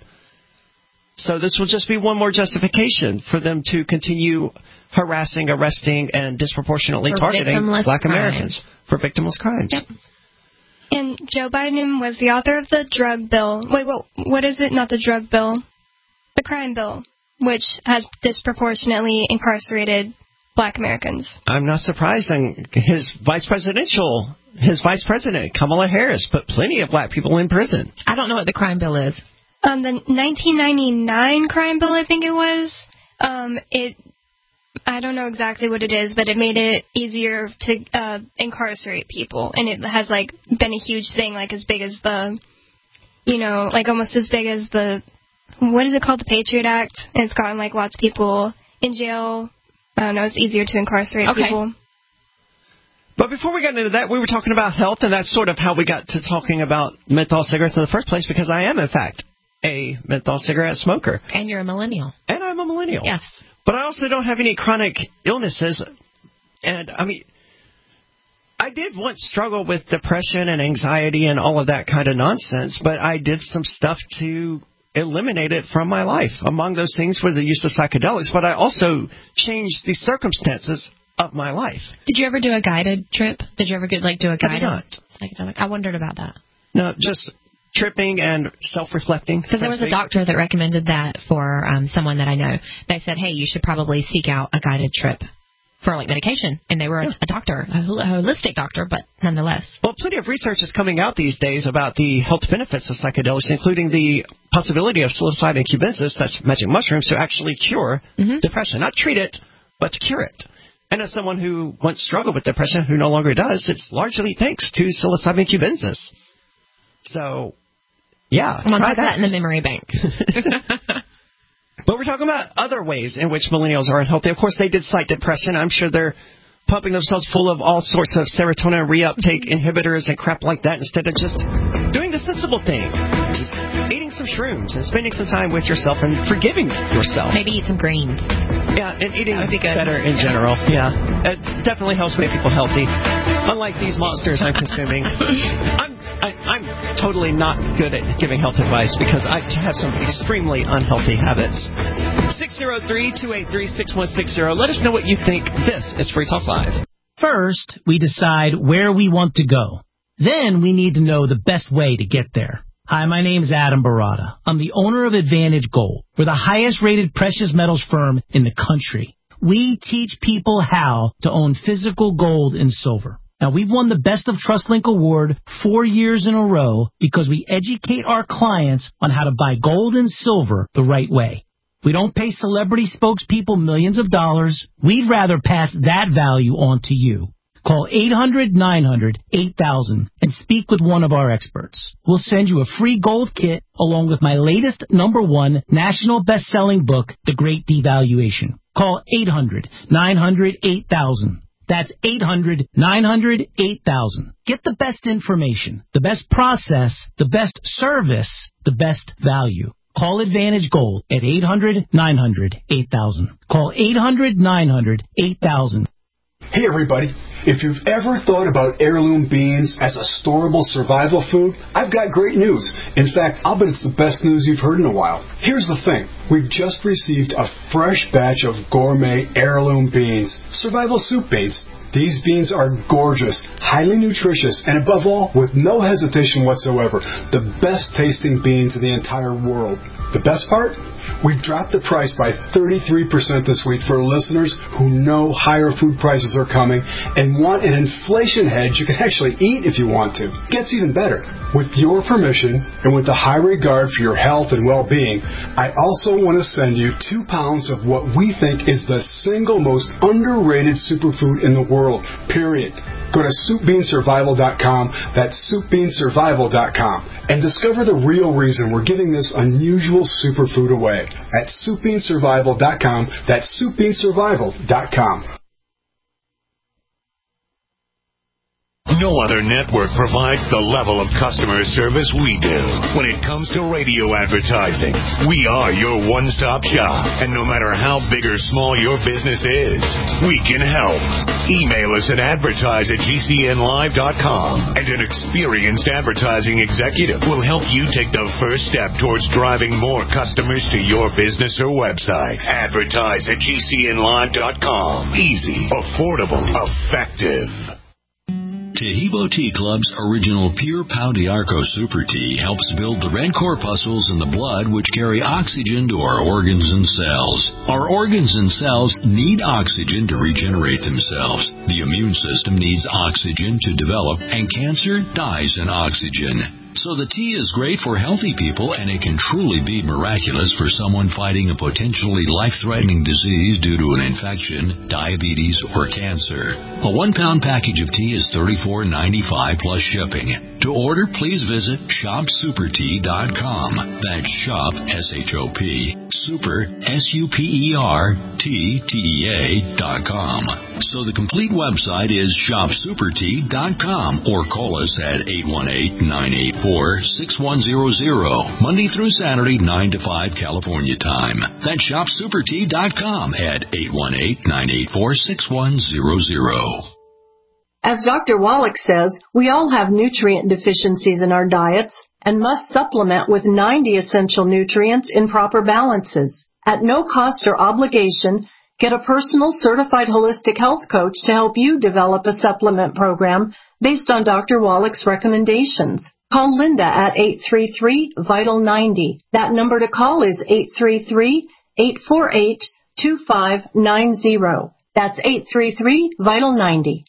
B: So this will just be one more justification for them to continue harassing, arresting, and disproportionately
C: for
B: targeting Black
C: crimes.
B: Americans for victimless crimes.
C: Yep.
D: And Joe Biden was the author of the drug bill. Wait, what? What is it? Not the drug bill. The crime bill, which has disproportionately incarcerated Black Americans.
B: I'm not surprised. And his vice presidential, his vice president, Kamala Harris, put plenty of Black people in prison.
C: I don't know what the crime bill is.
D: Um, the nineteen ninety-nine crime bill, I think it was. Um, it. I don't know exactly what it is, but it made it easier to uh, incarcerate people, and it has like been a huge thing, like as big as the, you know, like almost as big as the, what is it called, the Patriot Act, and it's gotten like lots of people in jail. I don't know, it's easier to incarcerate
C: okay.
D: people.
B: But before we got into that, we were talking about health, and that's sort of how we got to talking about menthol cigarettes in the first place, because I am, in fact, a menthol cigarette smoker.
C: And you're a millennial.
B: And I'm a millennial.
C: Yes.
B: But I also don't have any chronic illnesses. And, I mean, I did once struggle with depression and anxiety and all of that kind of nonsense, but I did some stuff to eliminate it from my life. Among those things were the use of psychedelics, but I also changed the circumstances of my life.
C: Did you ever do a guided trip? Did you ever get, like, do a guided
B: I did
C: not. psychedelic? I wondered about that.
B: No, just tripping and self-reflecting.
C: Because there was a doctor that recommended that for um, someone that I know. They said, hey, you should probably seek out a guided trip for, like, medication. And they were yeah. a doctor, a holistic doctor, but nonetheless.
B: Well, plenty of research is coming out these days about the health benefits of psychedelics, including the possibility of psilocybin cubensis, that's magic mushrooms, to actually cure mm-hmm. depression. Not treat it, but to cure it. And as someone who once struggled with depression, who no longer does, it's largely thanks to psilocybin cubensis. So, yeah.
C: I'm going to put that in the memory bank.
B: But we're talking about other ways in which millennials are unhealthy. Of course, they did cite depression. I'm sure they're pumping themselves full of all sorts of serotonin reuptake inhibitors and crap like that instead of just doing the sensible thing. Just eating some shrooms and spending some time with yourself and forgiving yourself.
C: Maybe eat some greens.
B: Yeah, and eating would be good. Better in general. Yeah, it definitely helps make people healthy. Unlike these monsters I'm consuming. I'm I, I'm totally not good at giving health advice because I have some extremely unhealthy habits. six oh three, two eight three, six one six zero. Let us know what you think. This is Free Talk Live.
A: First, we decide where we want to go. Then we need to know the best way to get there. Hi, my name is Adam Barada. I'm the owner of Advantage Gold. We're the highest rated precious metals firm in the country. We teach people how to own physical gold and silver. Now, we've won the Best of TrustLink Award four years in a row because we educate our clients on how to buy gold and silver the right way. We don't pay celebrity spokespeople millions of dollars. We'd rather pass that value on to you. Call eight hundred, nine hundred, eight thousand and speak with one of our experts. We'll send you a free gold kit along with my latest number one national best-selling book, The Great Devaluation. Call eight hundred, nine hundred, eight thousand. That's eight hundred, nine hundred, eight thousand. Get the best information, the best process, the best service, the best value. Call Advantage Gold at eight hundred, nine hundred, eight thousand. Call eight hundred, nine hundred, eight thousand.
V: Hey everybody, if you've ever thought about heirloom beans as a storable survival food, I've got great news. In fact, I'll bet it's the best news you've heard in a while. Here's the thing. We've just received a fresh batch of gourmet heirloom beans, survival soup beans. These beans are gorgeous, highly nutritious, and above all, with no hesitation whatsoever, the best tasting beans in the entire world. The best part? We've dropped the price by thirty-three percent this week for listeners who know higher food prices are coming and want an inflation hedge you can actually eat if you want to. Gets even better. With your permission and with the high regard for your health and well-being, I also want to send you two pounds of what we think is the single most underrated superfood in the world, period. Go to soup bean survival dot com, that's soup bean survival dot com, and discover the real reason we're giving this unusual superfood away at soup bean survival dot com, that's soup bean survival dot com.
G: No other network provides the level of customer service we do. When it comes to radio advertising, we are your one-stop shop. And no matter how big or small your business is, we can help. Email us at advertise at G C N live dot com, and an experienced advertising executive will help you take the first step towards driving more customers to your business or website. Advertise at G C N live dot com. Easy, affordable, effective.
E: Tahibo Tea Club's original Pure Pau d'Arco Super Tea helps build the red corpuscles in the blood which carry oxygen to our organs and cells. Our organs and cells need oxygen to regenerate themselves. The immune system needs oxygen to develop, and cancer dies in oxygen. So the tea is great for healthy people, and it can truly be miraculous for someone fighting a potentially life-threatening disease due to an infection, diabetes, or cancer. A one-pound package of tea is thirty-four ninety-five plus shipping. To order, please visit shop super tea dot com. That's shop, S H O P, super, S U P E R, T, T E A, dot com. So the complete website is shop super tea dot com, or call us at eight one eight, nine eight four, six one zero zero, Monday through Saturday, nine to five California time. That's shop super tea dot com at eight one eight, nine eight four, six one zero zero.
F: As Doctor Wallach says, we all have nutrient deficiencies in our diets and must supplement with ninety essential nutrients in proper balances. At no cost or obligation, get a personal certified holistic health coach to help you develop a supplement program based on Doctor Wallach's recommendations. Call Linda at eight three three, vital ninety. That number to call is eight three three, eight four eight, two five nine zero. That's eight three three, vital ninety.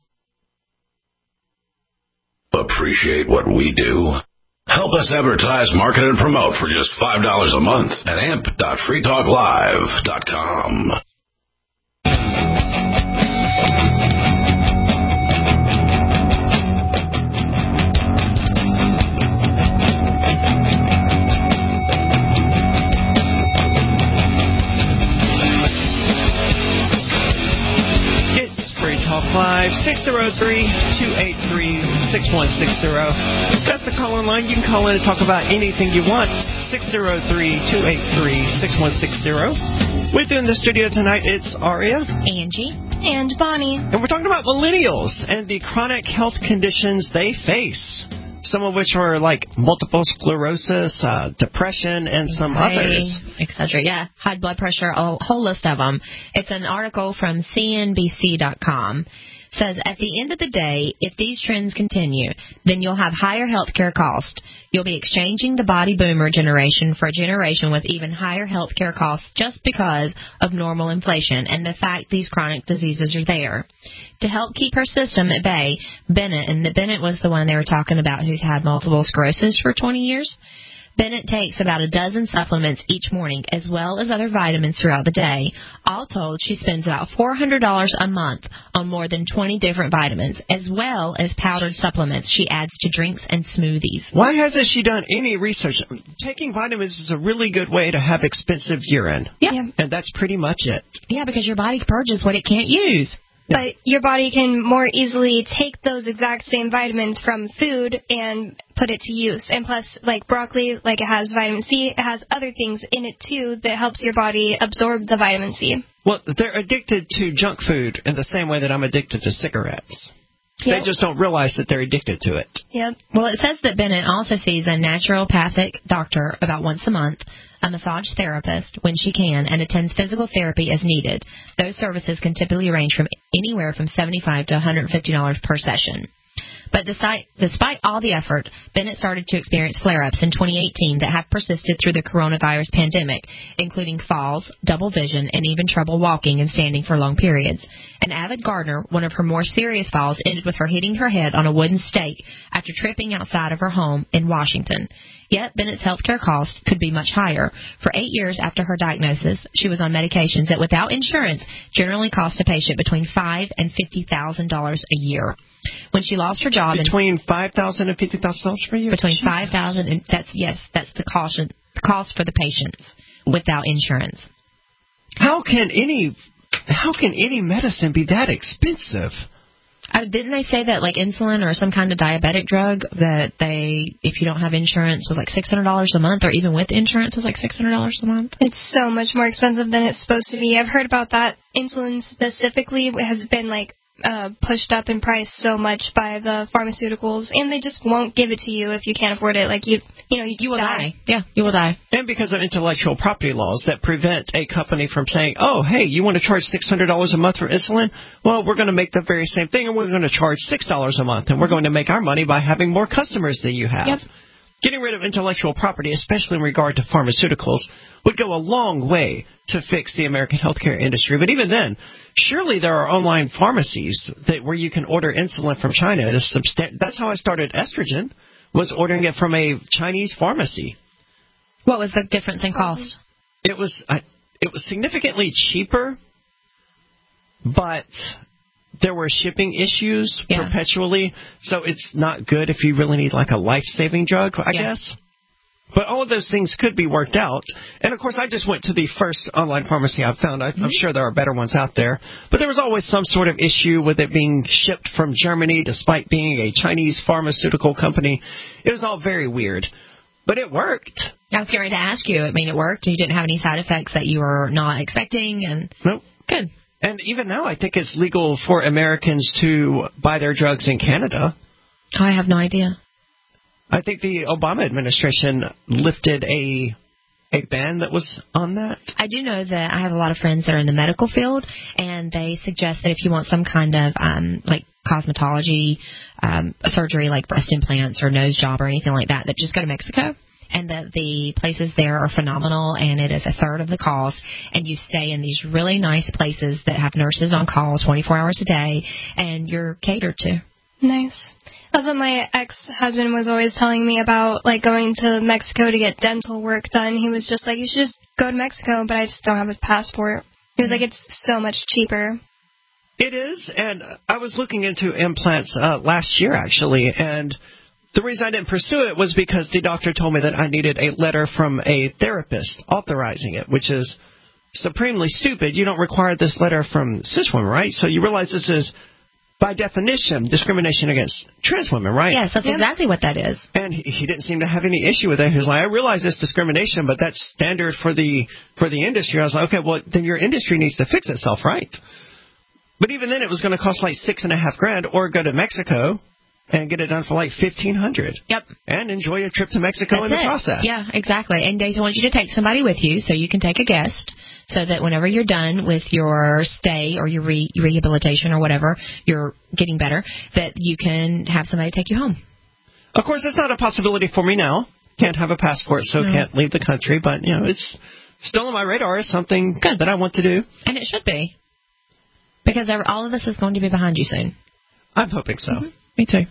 K: Appreciate what we do? Help us advertise, market, and promote for just five dollars a month at amp dot free talk live dot com.
B: Talk Live, six oh three, two eight three, six one six zero. That's the call-in line. You can call in and talk about anything you want. six oh three, two eight three, six one six zero. With you in the studio tonight, it's Aria,
C: Angie,
D: and Bonnie.
B: And we're talking about millennials and the chronic health conditions they face. Some of which are like multiple sclerosis, uh, depression, and some
C: okay,
B: others.
C: et cetera. Yeah, high blood pressure, a whole list of them. It's an article from C N B C dot com. Says, at the end of the day, if these trends continue, then you'll have higher healthcare costs. You'll be exchanging the body boomer generation for a generation with even higher healthcare costs just because of normal inflation and the fact these chronic diseases are there. To help keep her system at bay, Bennett, and Bennett was the one they were talking about who's had multiple sclerosis for twenty years, Bennett takes about a dozen supplements each morning, as well as other vitamins throughout the day. All told, she spends about four hundred dollars a month on more than twenty different vitamins, as well as powdered supplements she adds to drinks and smoothies.
B: Why hasn't she done any research? Taking vitamins is a really good way to have expensive urine.
C: Yeah.
B: And that's pretty much it.
C: Yeah, because your body purges what it can't use.
D: But your body can more easily take those exact same vitamins from food and put it to use. And plus, like broccoli, like it has vitamin C, it has other things in it too that helps your body absorb the vitamin C.
B: Well, they're addicted to junk food in the same way that I'm addicted to cigarettes.
D: Yep.
B: They just don't realize that they're addicted to it.
D: Yep.
C: Well, it says that Bennett also sees a naturopathic doctor about once a month, a massage therapist when she can, and attends physical therapy as needed. Those services can typically range from anywhere from seventy-five dollars to one hundred fifty dollars per session. But despite, despite all the effort, Bennett started to experience flare-ups in twenty eighteen that have persisted through the coronavirus pandemic, including falls, double vision, and even trouble walking and standing for long periods. An avid gardener, one of her more serious falls ended with her hitting her head on a wooden stake after tripping outside of her home in Washington. Yet, Bennett's healthcare costs could be much higher. For eight years after her diagnosis, she was on medications that, without insurance, generally cost a patient between five thousand dollars and fifty thousand dollars a year. When she lost her job,
B: between five thousand dollars and fifty thousand dollars per year.
C: Between five thousand dollars and that's yes, that's the cost the cost for the patients without insurance.
B: How can any how can any medicine be that expensive?
C: Uh, didn't they say that like insulin or some kind of diabetic drug that they, if you don't have insurance, was like six hundred dollars a month, or even with insurance was like six hundred dollars a month?
D: It's so much more expensive than it's supposed to be. I've heard about that. Insulin specifically has been like uh, pushed up in price so much by the pharmaceuticals, and they just won't give it to you if you can't afford it. Like, you you know, you,
C: you will
D: die.
C: die. Yeah, you will die.
B: And because of intellectual property laws that prevent a company from saying, oh, hey, you want to charge six hundred dollars a month for insulin? Well, we're going to make the very same thing, and we're going to charge six dollars a month, and we're going to make our money by having more customers than you have.
C: Yep.
B: Getting rid of intellectual property, especially in regard to pharmaceuticals, would go a long way to fix the American healthcare industry. But even then, surely there are online pharmacies that where you can order insulin from China. At a substan- That's how I started estrogen, was ordering it from a Chinese pharmacy.
C: What was the difference in cost?
B: It was I, it was significantly cheaper, but there were shipping issues yeah. perpetually, so it's not good if you really need like a life-saving drug, I yeah. guess. But all of those things could be worked out. And, of course, I just went to the first online pharmacy I found. I, mm-hmm. I'm sure there are better ones out there. But there was always some sort of issue with it being shipped from Germany despite being a Chinese pharmaceutical company. It was all very weird. But it worked.
C: I was getting ready to ask you. I mean, it worked. You didn't have any side effects that you were not expecting. And
B: nope.
C: Good.
B: And even now, I think it's legal for Americans to buy their drugs in Canada.
C: I have no idea.
B: I think the Obama administration lifted a a ban that was on that.
C: I do know that I have a lot of friends that are in the medical field, and they suggest that if you want some kind of um, like cosmetology um, surgery, like breast implants or nose job or anything like that, that just go to Mexico. And that the places there are phenomenal, and it is a third of the cost. And you stay in these really nice places that have nurses on call twenty-four hours a day, and you're catered to.
D: Nice. That's what my ex-husband was always telling me about, like going to Mexico to get dental work done. He was just like, you should just go to Mexico, but I just don't have a passport. He was like, it's so much cheaper.
B: It is, and I was looking into implants uh, last year, actually, and the reason I didn't pursue it was because the doctor told me that I needed a letter from a therapist authorizing it, which is supremely stupid. You don't require this letter from cis women, right? So you realize this is, by definition, discrimination against trans women, right?
C: Yes, that's yep. exactly what that is.
B: And he, he didn't seem to have any issue with it. He was like, I realize it's discrimination, but that's standard for the for the industry. I was like, okay, well, then your industry needs to fix itself, right? But even then, it was going to cost like six and a half grand, or go to Mexico and get it done for like fifteen hundred.
C: Yep.
B: And enjoy a trip to Mexico
C: That's
B: in the
C: it.
B: process.
C: Yeah, exactly. And they want you to take somebody with you so you can take a guest, so that whenever you're done with your stay or your re- rehabilitation or whatever, you're getting better, that you can have somebody take you home.
B: Of course, it's not a possibility for me now. Can't have a passport, so no. can't leave the country. But, you know, it's still on my radar. It's something good that I want to do.
C: And it should be. Because all of this is going to be behind you soon.
B: I'm hoping so.
C: Mm-hmm. Me too.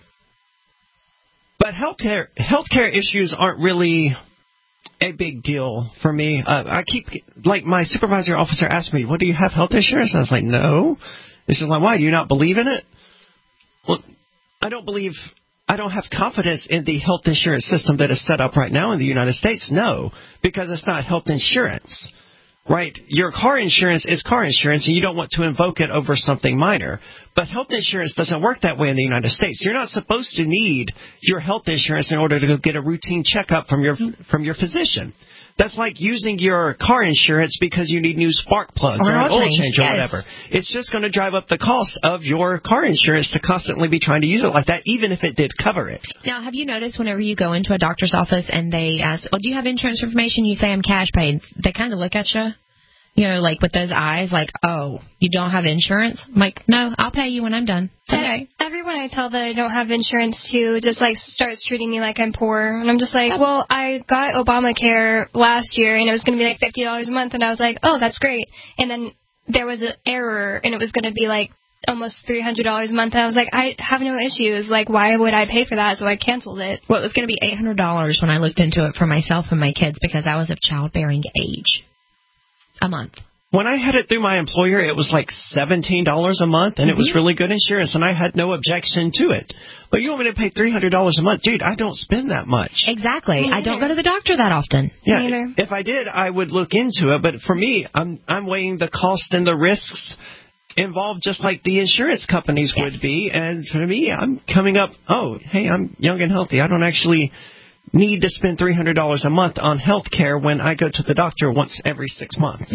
B: But healthcare healthcare issues aren't really a big deal for me. Uh, I keep, like, my supervisor officer asked me, well, do you have health insurance? And I was like, no. It's just like, why? Do you not believe in it? Well, I don't believe, I don't have confidence in the health insurance system that is set up right now in the United States. No, because it's not health insurance. Right? Your car insurance is car insurance, and you don't want to invoke it over something minor. But health insurance doesn't work that way in the United States. You're not supposed to need your health insurance in order to go get a routine checkup from your from your physician. That's like using your car insurance because you need new spark plugs or, or an oil change or yes. whatever. It's just going to drive up the cost of your car insurance to constantly be trying to use it like that, even if it did cover it.
C: Now, have you noticed whenever you go into a doctor's office and they ask, oh, do you have insurance information? You say, I'm cash paid. They kind of look at you, you know, like with those eyes, like, oh, you don't have insurance? I'm like, no, I'll pay you when I'm done.
D: Okay. Everyone I tell that I don't have insurance to just, like, starts treating me like I'm poor. And I'm just like, well, I got Obamacare last year, and it was going to be, like, fifty dollars a month. And I was like, oh, that's great. And then there was an error, and it was going to be, like, almost three hundred dollars a month. And I was like, I have no issues. Like, why would I pay for that? So I canceled it.
C: Well, it was going to be eight hundred dollars when I looked into it for myself and my kids because I was of childbearing age a month.
B: When I had it through my employer, it was like seventeen dollars a month, and mm-hmm. it was really good insurance, and I had no objection to it. But you want me to pay three hundred dollars a month? Dude, I don't spend that much.
C: Exactly. I don't go to the doctor that often.
B: Yeah, Neither. If I did, I would look into it. But for me, I'm I'm weighing the cost and the risks involved just like the insurance companies yes. would be. And for me, I'm coming up, oh, hey, I'm young and healthy. I don't actually need to spend three hundred dollars a month on health care when I go to the doctor once every six months.
D: And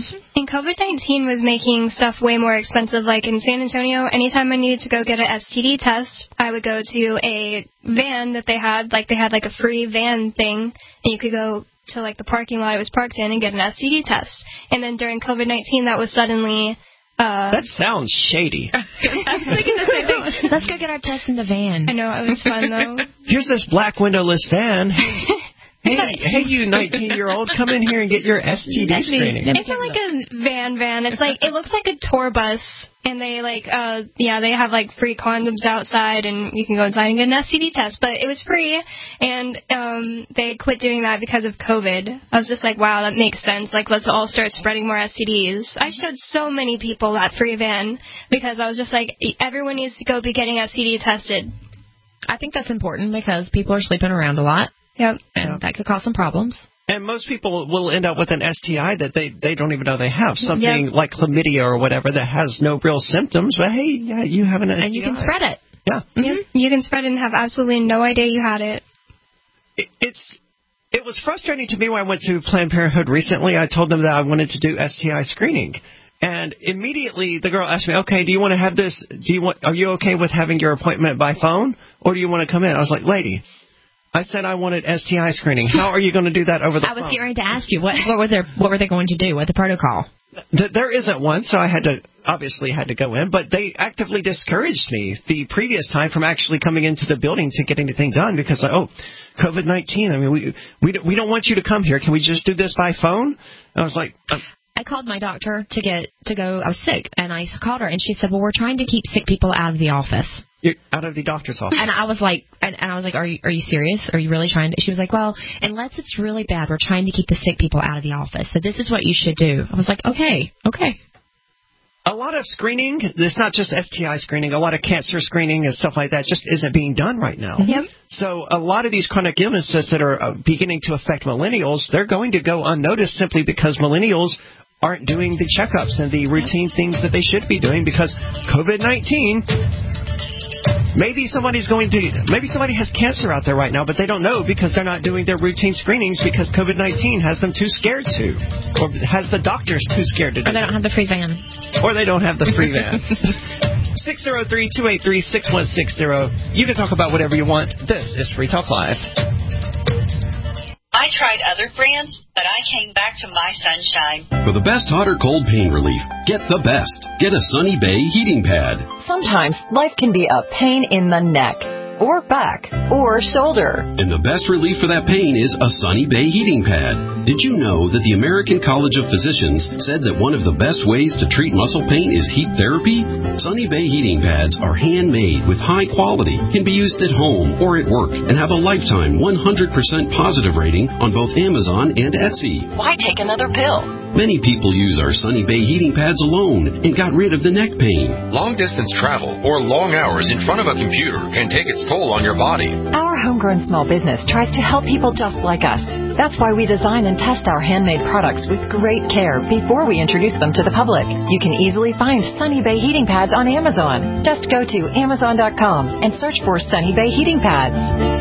D: COVID nineteen was making stuff way more expensive, like in San Antonio, anytime I needed to go get an S T D test, I would go to a van that they had, like they had like a free van thing, and you could go to like the parking lot it was parked in and get an S T D test. And then during COVID nineteen, that was suddenly... Uh,
B: that sounds shady.
C: I was thinking the same thing. Let's go get our test in the van.
D: I know, it was fun though.
B: Here's this black windowless van. Hey, hey, you nineteen-year-old, come in here and get your S T D screening.
D: It's not like a van van. It's like, it looks like a tour bus, and they like, uh, yeah, they have like free condoms outside, and you can go inside and get an S T D test, but it was free, and um, they quit doing that because of COVID. I was just like, wow, that makes sense. Like, let's all start spreading more S T Ds. I showed so many people that free van because I was just like, everyone needs to go be getting S T D tested.
C: I think that's important because people are sleeping around a lot.
D: Yep.
C: And yep. that could cause some problems.
B: And most people will end up with an S T I that they, they don't even know they have. Something yep. like chlamydia or whatever that has no real symptoms. But, hey, yeah, you have an S T I.
C: And you can spread it.
B: Yeah.
D: Mm-hmm. You can spread it and have absolutely no idea you had it.
B: it. It's It was frustrating to me when I went to Planned Parenthood recently. I told them that I wanted to do S T I screening. And immediately the girl asked me, okay, do you want to have this? Do you want? Are you okay with having your appointment by phone? Or do you want to come in? I was like, lady, I said I wanted S T I screening. How are you going to do that over the phone?
C: I was getting ready to ask you, what, what were they, what were they going to do? What the protocol?
B: There isn't one, so I had to, obviously had to go in. But they actively discouraged me the previous time from actually coming into the building to get anything done because, oh, COVID nineteen, I mean, we, we, we don't want you to come here. Can we just do this by phone? I was like... Um,
C: I called my doctor to get to go. I was sick, and I called her, and she said, well, we're trying to keep sick people out of the office.
B: You're out of the doctor's office.
C: And I was like, and, and I was like, are you are you serious? Are you really trying to? She was like, well, unless it's really bad, we're trying to keep the sick people out of the office. So this is what you should do. I was like, okay, okay.
B: A lot of screening, it's not just S T I screening, a lot of cancer screening and stuff like that just isn't being done right now.
C: Yep.
B: So a lot of these chronic illnesses that are uh, beginning to affect millennials, they're going to go unnoticed simply because millennials aren't doing the checkups and the routine things that they should be doing because COVID nineteen, maybe somebody's going to, maybe somebody has cancer out there right now, but they don't know because they're not doing their routine screenings because COVID nineteen has them too scared to, or has the doctors too scared to do.
C: Or they don't have the free van.
B: Or they don't have the free van. six oh three, two eight three, six one six zero. You can talk about whatever you want. This is Free Talk Live.
H: I tried other brands, but I came back to My Sunshine.
I: For the best hot or cold pain relief, get the best. Get a Sunny Bay heating pad.
W: Sometimes life can be a pain in the neck, or back, or shoulder.
I: And the best relief for that pain is a Sunny Bay heating pad. Did you know that the American College of Physicians said that one of the best ways to treat muscle pain is heat therapy? Sunny Bay heating pads are handmade with high quality, can be used at home or at work, and have a lifetime one hundred percent positive rating on both Amazon and Etsy.
W: Why take another pill?
I: Many people use our Sunny Bay heating pads alone and got rid of the neck pain.
X: Long-distance travel or long hours in front of a computer can take its toll on your body.
W: Our homegrown small business tries to help people just like us. That's why we design and test our handmade products with great care before we introduce them to the public. You can easily find Sunny Bay heating pads on Amazon. Just go to amazon dot com and search for Sunny Bay heating pads.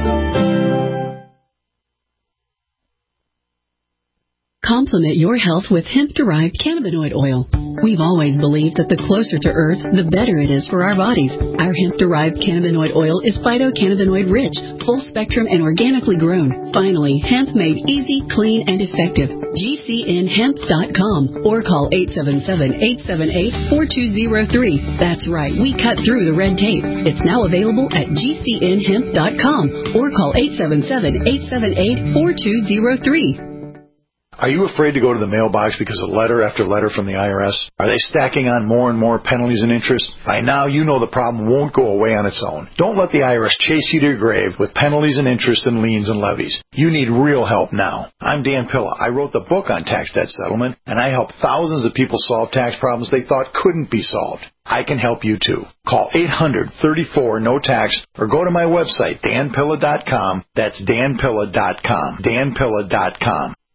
Y: Complement your health with hemp-derived cannabinoid oil. We've always believed that the closer to Earth, the better it is for our bodies. Our hemp-derived cannabinoid oil is phytocannabinoid-rich, full-spectrum, and organically grown. Finally, hemp made easy, clean, and effective. G C N hemp dot com or call eight seven seven, eight seven eight, four two zero three. That's right, we cut through the red tape. It's now available at G C N hemp dot com or call eight seven seven, eight seven eight, four two zero three.
Z: Are you afraid to go to the mailbox because of letter after letter from the I R S? Are they stacking on more and more penalties and interest? By now, you know the problem won't go away on its own. Don't let the I R S chase you to your grave with penalties and interest and liens and levies. You need real help now. I'm Dan Pilla. I wrote the book on tax debt settlement, and I help thousands of people solve tax problems they thought couldn't be solved. I can help you too. Call eight hundred, thirty-four, no tax or go to my website, dan pilla dot com. That's dan pilla dot com. dan pilla dot com.